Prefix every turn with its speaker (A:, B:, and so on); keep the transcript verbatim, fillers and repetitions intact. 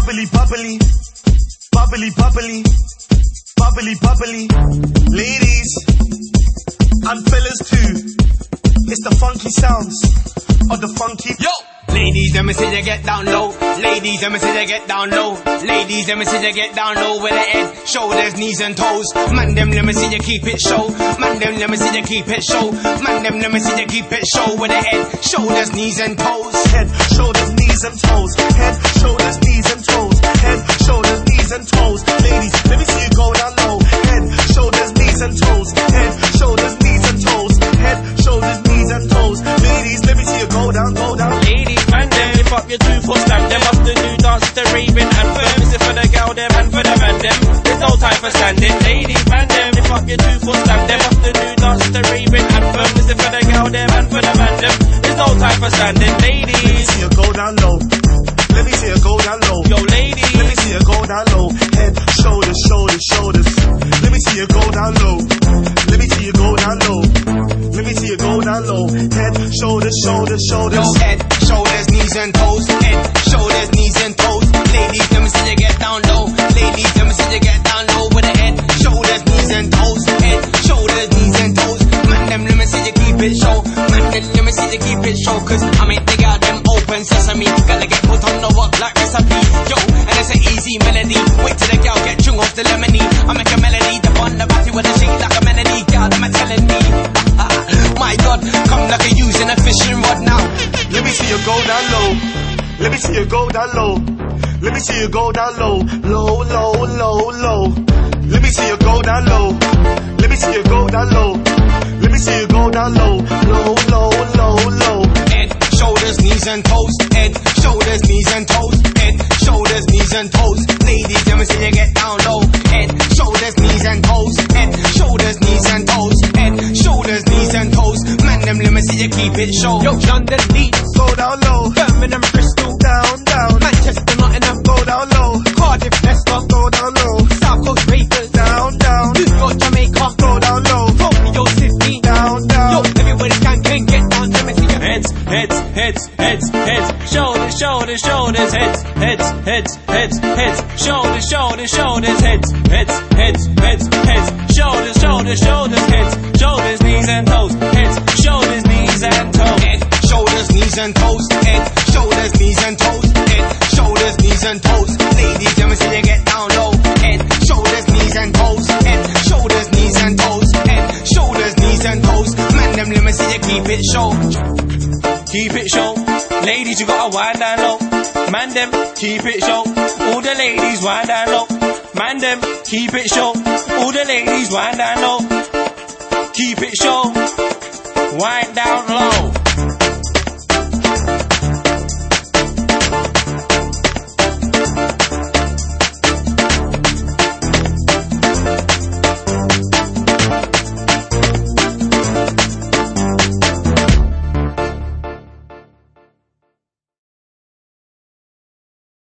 A: bubbly, bubbly, bubbly, bubbly, bubbly, bubbly. Ladies and fellas too. It's the funky sounds of the funky.
B: Yo! Ladies, let me see you get down low. Ladies, let me see you get down low. Ladies, let me see you get down low with the head, shoulders, knees and toes. Man, them, let me see you keep it show. Man, them, let me see you keep it show. Man, them, let me see you keep it show with the head, shoulders, knees and toes.
A: Head, shoulders, knees and toes. Head, shoulders, knees and toes. Head, shoulders, knees and toes. Ladies, let me see you go down low. Head, shoulders, knees and toes. Head, shoulders, knees and toes. Head, shoulders, knees and toes. Ladies, let me see you go down, go down.
C: Ladies, man, them lift up your two foot stamp. Them up the new dance, the raving anthem. Is it for the gal, them, and for the man, them? There's no time for standing. Ladies, man, them lift up your two foot stamp. Them up the new dance, the raving anthem. Is it for the gal, them, and for the man, them? There's no time for standing. Ladies,
A: let me see you go down low. Let me see you go down low.
C: Yo, ladies,
A: let me see you go down low. Head, shoulders, shoulders, shoulders. Let me see you go down low. Let me see you go down low. Let me see you go down low. Head, shoulders, shoulders, shoulders.
B: Yo, head, shoulders, knees and toes. Head, shoulders, knees and toes. Ladies, let me see you get down low. Ladies, let me see you get down low with the head, shoulders, knees and toes. Head, shoulders, knees and toes. Man, them, let me see you keep it show. Man, them, let me see you keep it show. Cause I make the girl them open sesame. Gotta get put on the work like recipe. Yo, and it's an easy melody. Wait till the girl get chung off the lemony. I make a melody, the bun, the batty with a shake like a melody. Girl, them are telling me. My God, come like a using a fishing rod now.
A: Let me see you go down low. Let me see you go down low. Let me see you go down low. Low, low, low, low. Let me see you go down low. Let me see you go down low. Let me see you go down low. Low, low, low, low.
B: Head, shoulders, knees and toes. Head, shoulders, knees and toes. Head, shoulders, knees and toes. Ladies, let me see you get down low. Head, shoulders, knees and toes. Head, shoulders, knees and toes. Head, shoulders, knees and toes. Man, them, let me see you keep it show.
C: yo, London, Leeds,
A: Go down low.
C: Birmingham, Bristol,
A: Down, down.
C: Manchester, Nottingham,
A: Go down low.
C: Cardiff, Leicester,
A: Go down low.
C: South Coast Raiders,
A: Down, down.
C: New York, Jamaica,
A: Go down low.
C: Tokyo, Sydney,
A: Down,
C: yo,
A: down.
C: everybody can, can get down. Let me see your heads, heads, heads, heads, heads, shoulders, shoulders, shoulders, heads, heads, heads, heads, heads, shoulders, shoulders, shoulders, heads, heads, heads, heads, heads, shoulders, shoulders, shoulders, heads, shoulders, knees and toes, heads, shoulders, knees and toes.
B: Head, shoulders, knees and toes. Head, shoulders, knees and toes. Head, shoulders, knees and toes. Ladies, let me see you get down low. Head, shoulders, knees and toes. Head, shoulders, knees and toes. Head, shoulders, knees and toes. Man, them, let me see you keep it show.
C: Keep it show. Ladies, you gotta wind down low. Man, them, keep it show. All the ladies, wind down low. Man, them, keep it show. All the ladies, wind down low. Keep it show. Wind down low.